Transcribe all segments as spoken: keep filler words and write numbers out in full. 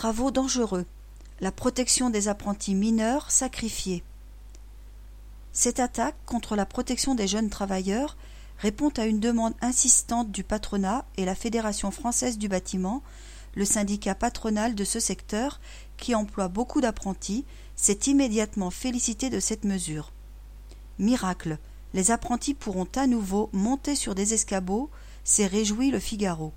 Travaux dangereux. La protection des apprentis mineurs sacrifiés. Cette attaque contre la protection des jeunes travailleurs répond à une demande insistante du patronat et la Fédération française du bâtiment, le syndicat patronal de ce secteur, qui emploie beaucoup d'apprentis, s'est immédiatement félicité de cette mesure. Miracle, les apprentis pourront à nouveau monter sur des escabeaux, s'est réjoui le Figaro.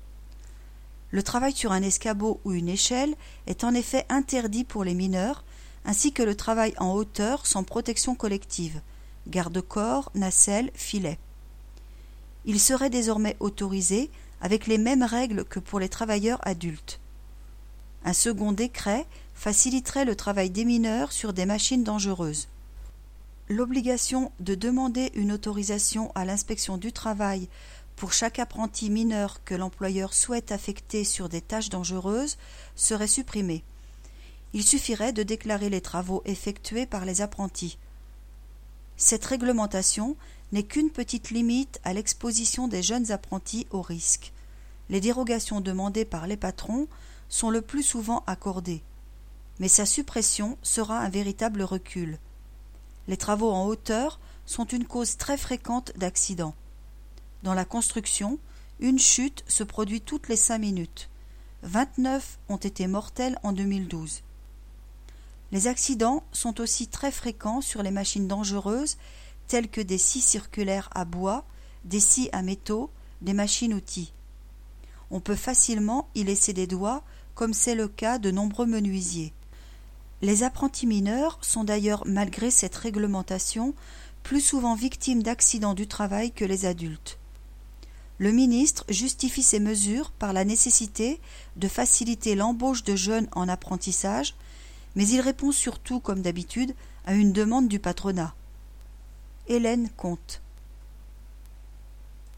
Le travail sur un escabeau ou une échelle est en effet interdit pour les mineurs, ainsi que le travail en hauteur sans protection collective, garde-corps, nacelle, filet. Il serait désormais autorisé avec les mêmes règles que pour les travailleurs adultes. Un second décret faciliterait le travail des mineurs sur des machines dangereuses. L'obligation de demander une autorisation à l'inspection du travail pour chaque apprenti mineur que l'employeur souhaite affecter sur des tâches dangereuses serait supprimée. Il suffirait de déclarer les travaux effectués par les apprentis. Cette réglementation n'est qu'une petite limite à l'exposition des jeunes apprentis au risque. Les dérogations demandées par les patrons sont le plus souvent accordées, mais sa suppression sera un véritable recul. Les travaux en hauteur sont une cause très fréquente d'accidents. Dans la construction, une chute se produit toutes les cinq minutes. vingt-neuf ont été mortels en deux mille douze. Les accidents sont aussi très fréquents sur les machines dangereuses telles que des scies circulaires à bois, des scies à métaux, des machines-outils. On peut facilement y laisser des doigts, comme c'est le cas de nombreux menuisiers. Les apprentis mineurs sont d'ailleurs, malgré cette réglementation, plus souvent victimes d'accidents du travail que les adultes. Le ministre justifie ces mesures par la nécessité de faciliter l'embauche de jeunes en apprentissage, mais il répond surtout, comme d'habitude, à une demande du patronat. Hélène Comte.